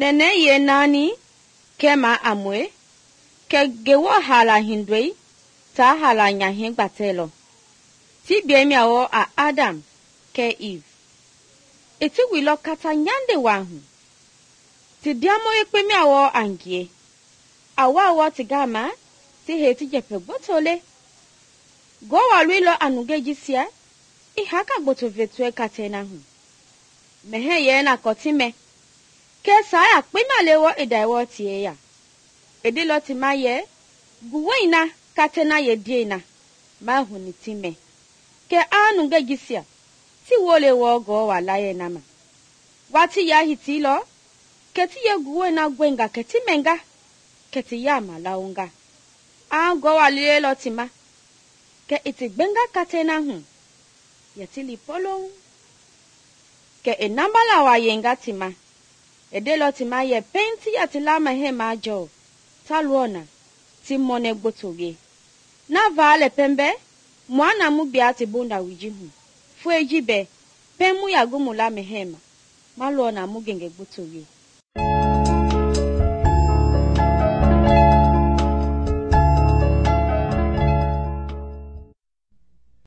Nene ye nani kema amwe ke gewo hala hindwe ta hala nyahin batelo. Ti biemi awo a Adam ke Eve. Eti wilo kata nyande wahu. Ti diamo ekpemi awo angie. Awa tigama ti heti jepe botole. Go walwilo anugejisia ihaka boto vetwe katena hu. Mehe ye na kotime. Ke saya kpema lewo edaiwo tie ya. Edilo ti maye guweina katena ye diena. Mahu ni time. Ke anugejisia ti wole wo go walaye nama. Wati ya hitilo keti ye guweina gwenga keti menga. Keti ya malaunga. Go walile lo tima. Ke iti gbenga katena hu. Yetili polong. Ke enambala wa yenga tima. Edelo tima ye penti yatila mahe majo. Taluona. Timone gbotoge. Na vale pembe. Mwana mubiati bunda wijihu. Fuejibe. Pemu ya gumula mehema. Maluona mugenge gbotoge.